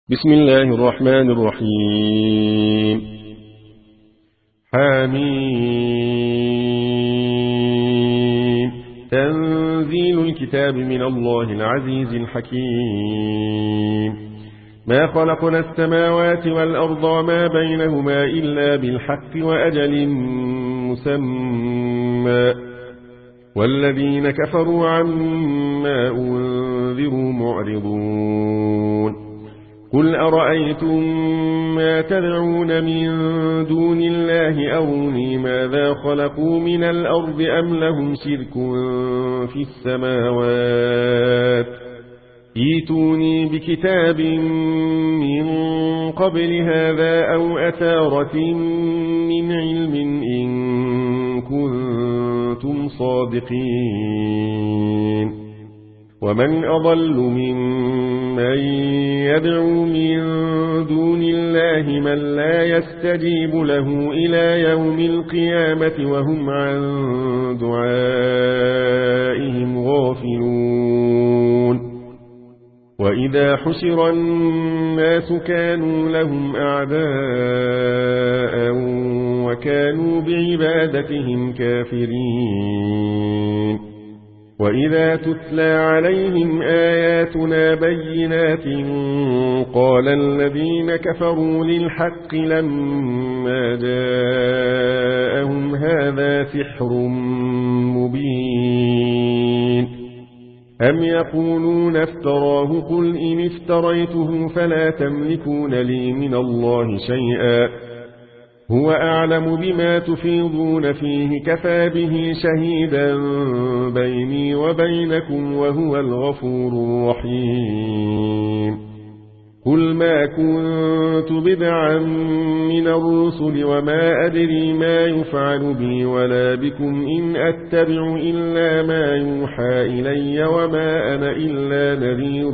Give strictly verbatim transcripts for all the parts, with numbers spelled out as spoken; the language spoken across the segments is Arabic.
بسم الله الرحمن الرحيم. حميم. تنزيل الكتاب من الله العزيز الحكيم. ما خلقنا السماوات والأرض وما بينهما إلا بالحق وأجل مسمى، والذين كفروا عما أنذروا معرضون. قل أرأيتم ما تدعون من دون الله أروني ماذا خلقوا من الأرض أم لهم شرك في السماوات، ائتوني بكتاب من قبل هذا أو أثارة من علم إن كنتم صادقين. ومن أضل ممن يدعو من دون الله من لا يستجيب له إلى يوم القيامة وهم عن دعائهم غافلون. وإذا حشر الناس كانوا لهم أعداء وكانوا بعبادتهم كافرين. وإذا تتلى عليهم آياتنا بينات قال الذين كفروا للحق لما جاءهم هذا سحر مبين. أم يقولون افتراه قل إن افتريته فلا تملكون لي من الله شيئا هو أعلم بما تفيضون فيه كفى به شهيدا بيني وبينكم وهو الغفور الرحيم. قل ما كنت بدعا من الرسل وما أدري ما يفعل بي ولا بكم إن أتبع إلا ما يوحى إلي وما أنا إلا نذير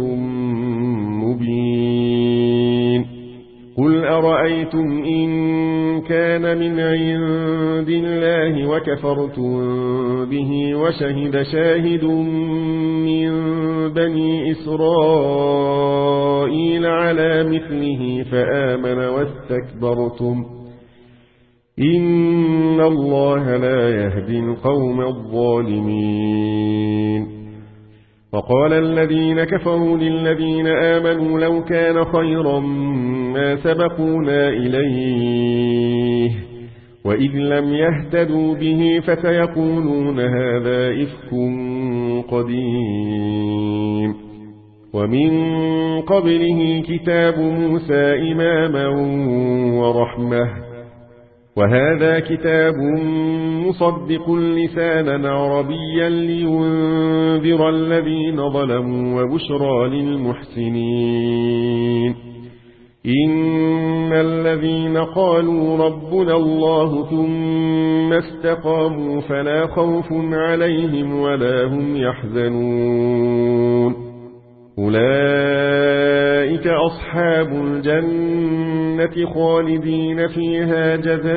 مبين. قل أرأيتم إن كان من عند الله وكفرتم به وشهد شاهد من بني إسرائيل على مثله فآمن واستكبرتم إن الله لا يهدي القوم الظالمين. وقال الذين كفروا للذين آمنوا لو كان خيرا ما سبقونا إليه وإذ لم يهتدوا به فسيقولون هذا إفك قديم. ومن قبله كتاب موسى إماما ورحمة وهذا كتاب مصدق لسانا عربيا لينذر الذين ظلموا وبشرى للمحسنين. إن الذين قالوا ربنا الله ثم استقاموا فلا خوف عليهم ولا هم يحزنون. أولئك أصحاب الجنة خالدين فيها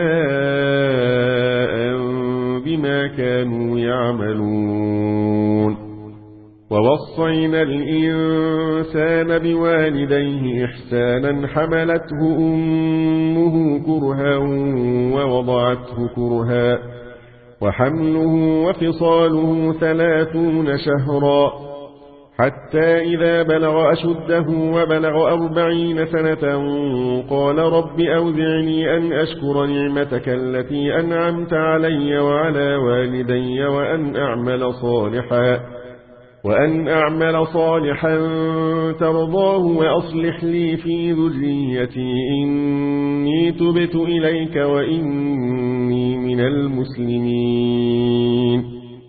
جزاء بما كانوا يعملون. ووصينا الإنسان بوالديه إحسانا حملته أمه كرها ووضعته كرها وحمله وفصاله ثلاثون شهرا حتى إذا بلغ أشده وبلغ أربعين سنة قال رب أوزعني أن أشكر نعمتك التي أنعمت علي وعلى والدي وأن أعمل صالحا وأن أعمل صالحا ترضاه وأصلح لي في ذريتي إني تبت إليك وإني من المسلمين.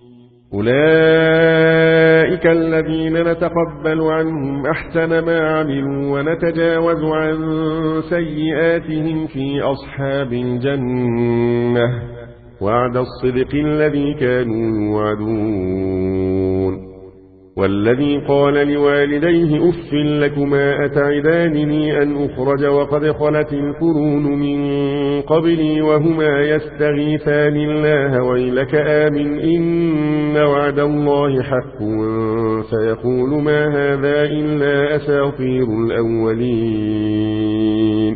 أولئك الذين نتقبل عنهم أحسن ما عملوا ونتجاوز عن سيئاتهم في أصحاب الجنة وعد الصدق الذي كانوا يوعدون. والذي قال لوالديه أف لكما أتعدانني أن أخرج وقد خلت القرون من قبلي وهما يستغيثان الله ويلك آمن إن وعد الله حق فيقول ما هذا إلا أساطير الأولين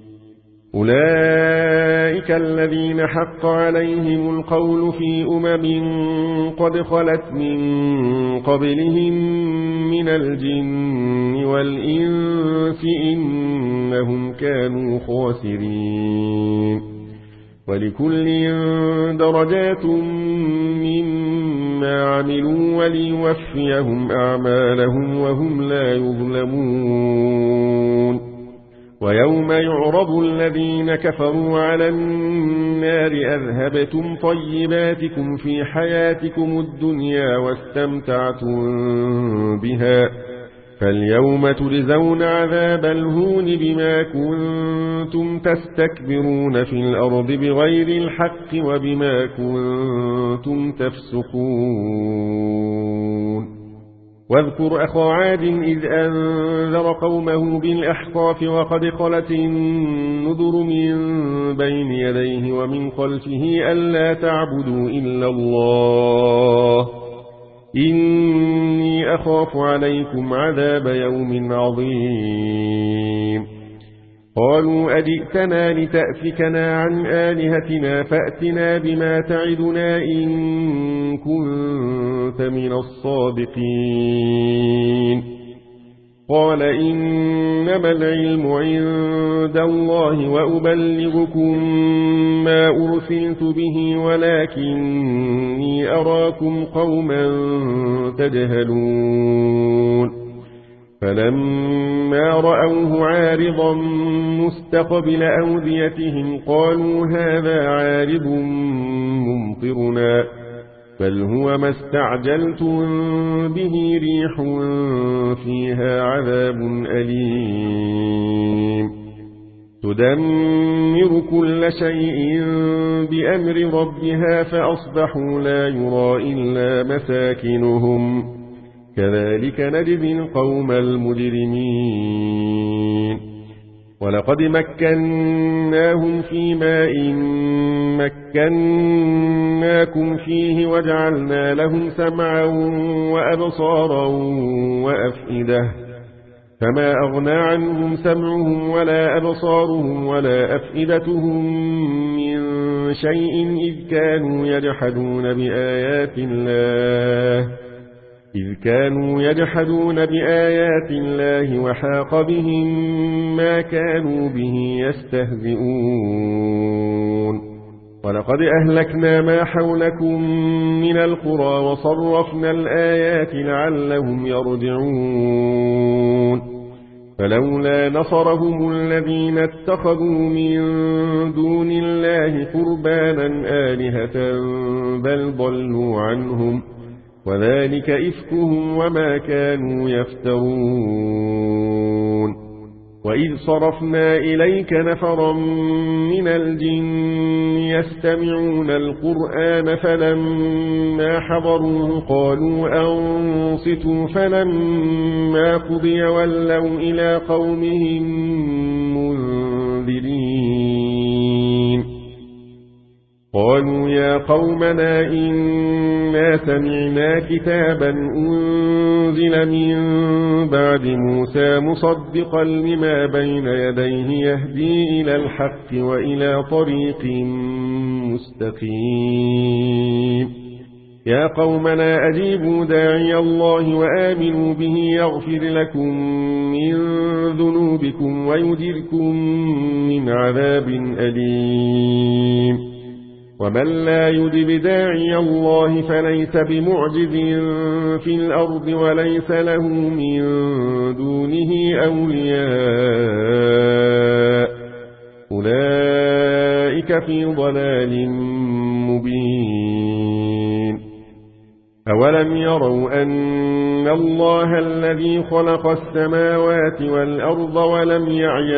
أولئك الذين حق عليهم القول في أمم قد خلت من قبلهم من الجن والإنس إنهم كانوا خاسرين ولكل درجات مما عملوا وليوفيهم أعمالهم وهم لا يظلمون ويوم يعرض الذين كفروا على النار أذهبتم طيباتكم في حياتكم الدنيا واستمتعتم بها فاليوم تجزون عذاب الهون بما كنتم تستكبرون في الأرض بغير الحق وبما كنتم تفسقون واذكر أخا عاد إذ أنذر قومه بالأحقاف وقد خلت النذر من بين يديه ومن خلفه ألا تعبدوا إلا الله إني أخاف عليكم عذاب يوم عظيم قالوا أجئتنا لتأفكنا عن آلهتنا فأتنا بما تعدنا إن كنت من الصادقين قال إنما العلم عند الله وأبلغكم ما أرسلت به ولكني أراكم قوما تجهلون فلما رأوه عارضا مستقبل أوديتهم قالوا هذا عارض ممطرنا بل هو ما استعجلتم به ريح فيها عذاب أليم تدمر كل شيء بأمر ربها فأصبحوا لا يرى إلا مساكنهم كذلك نجزي القوم المجرمين ولقد مكناهم في ماء مكناكم فيه وجعلنا لهم سمعا وأبصارا وأفئدة فما أغنى عنهم سمعهم ولا أبصارهم ولا أفئدتهم من شيء إذ كانوا يجحدون بآيات الله إذ كانوا يجحدون بآيات الله وحاق بهم ما كانوا به يستهزئون ولقد أهلكنا ما حولكم من القرى وصرفنا الآيات لعلهم يرجعون فلولا نصرهم الذين اتخذوا من دون الله قربانا آلهة بل ضلوا عنهم وذلك إفكهم وما كانوا يفترون وإذ صرفنا إليك نفرا من الجن يستمعون القرآن فلما حضروه قالوا أنصتوا فلما قضي ولوا إلى قومهم منذرين قالوا يا قومنا إنا سمعنا كتابا أنزل من بعد موسى مصدقا لما بين يديه يهدي إلى الحق وإلى طريق مستقيم يا قومنا أجيبوا داعي الله وآمنوا به يغفر لكم من ذنوبكم ويجركم من عذاب أليم ومن لا يجب داعي الله فليس بمعجز في الأرض وليس له من دونه أولياء أولئك في ضلال مبين أولم يروا أن الله الذي خلق السماوات والأرض ولم يعي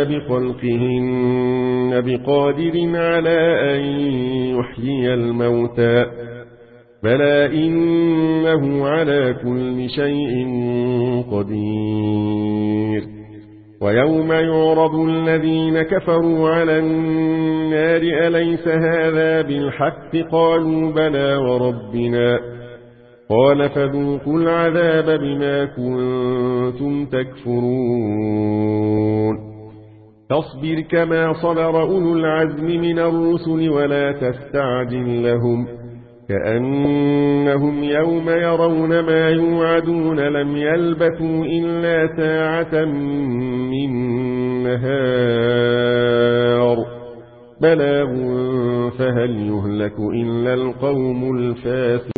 بخلقهن بقادر على أن يحيي الموتى بلى إنه على كل شيء قدير ويوم يعرض الذين كفروا على النار أليس هذا بالحق قالوا بلى وربنا قال فذوقوا العذاب بما كنتم تكفرون فاصبر كما صبر أولو العزم من الرسل ولا تستعجل لهم كأنهم يوم يرون ما يوعدون لم يلبثوا إلا ساعة من نهار بلاغ فهل يهلك إلا القوم الفاسقون